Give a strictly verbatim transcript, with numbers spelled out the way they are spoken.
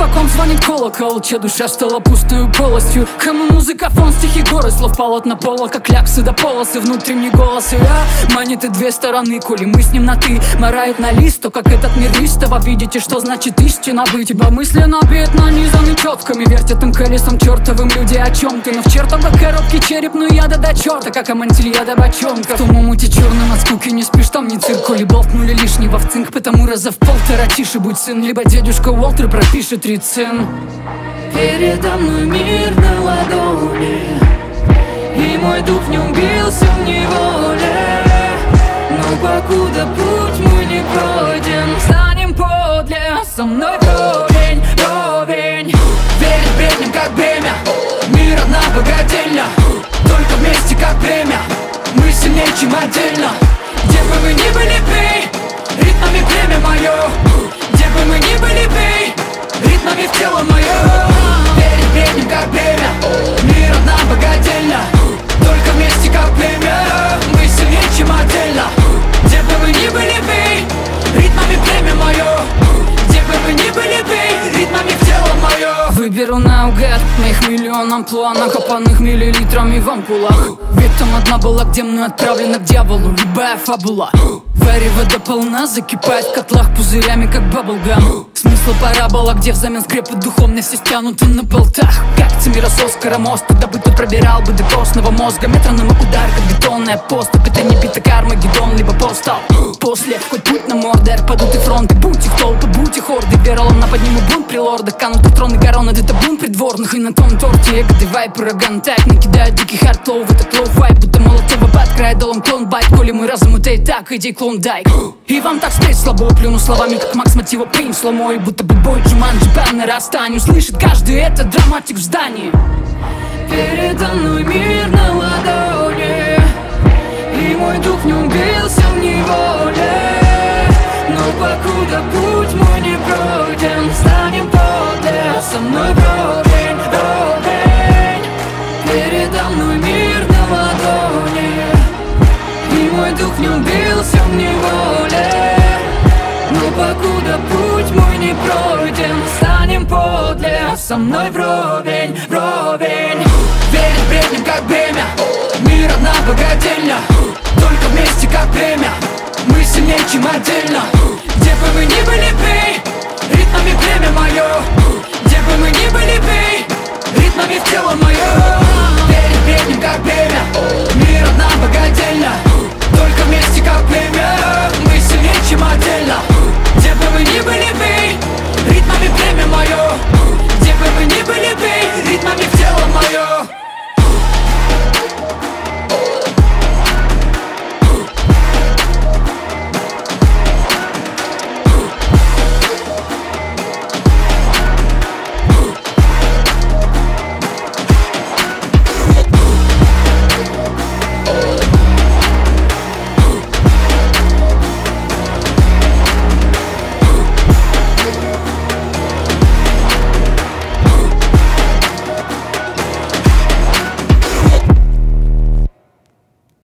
ком звонит колокол, чья душа стала пустою полостью. Кому музыкафон, стихи горы, слов полотна пола, как ляпсы до полосы, внутренний голос и а, манит и две стороны, коли мы с ним на ты. Марает на лист, то как этот мир истово. Видите, что значит истина быть, ибо мысли набит нанизаны четками. Вертят им колесом чертовым люди о чем ты. Но в чертовой коробке черепную яда до черта, как амантильяда бочонка. В том омуте черном от скуки не спишь, там не цирк, коли болтнули лишнего в цинк. Потому раза в полтора тише будь сын, либо дедушка Уолтер пропишет рецен. Передо мной мир на ладони, и мой дух в нем бился в неволе. Но покуда путь мой не пройден, станем подле, со мной вровень, вровень. Верить бреднем как бремя, мир одна богадельня, только вместе как время, мы сильнее, чем отдельно. Где бы мы ни были, бей, ритмами племя мое. Где бы мы ни были, бей, ритмами в тело мое. Верить бреднем как бремя, мир одна богадельня, только вместе как племя, мы сильнее, чем отдельно. Где бы мы ни были, бей, ритмами племя мое. Где бы мы ни были, бей, ритмами в тело мое. Выберу наугад моих миллион амплуа, накопанных миллилитрами в ампулах. Ведь там одна была, где мной отправлена к дьяволу любая фабула. Вари вода полна, закипает в котлах пузырями, как баблгам. Смысл парабола, где взамен скрепы духовно все стянуты на болтах. Как Цимиросос, Скоромост, куда бы ты пробирал бы до костного мозга. Метроном удар, как бетонная поступь. Это не бита Армагеддон, либо постал. После хоть путь на мордер, подуты фронты, будь их толпы, будь их орды. Веролом на подниму бунт при лордах, канут в троны короны, это бунт придворных. И на том торте эгоды вайп, ураган так накидают дикий хард-лоу в этот лоу-вайп. Будто молотого под край долом клон байк, коли мы разум и так, иди клон дайк. И вам так спеть слабо, плюну словами, как Макс Мотива, пейн сломой. Будто бы бой Джуманджи, бан нарастание. Услышит каждый, это драматик в здании. Передо мной мир на ладони, и мой дух в нем бился в неволе. Но покуда путь мой не пройден, станем подле, со мной вровень, вровень. Передо мной мир на ладони, и мой дух в нем бился в неволе. Но покуда путь мой не пройден, станем подле, со мной вровень, вровень. Верить бреднем как бремя, мир одна богадельня,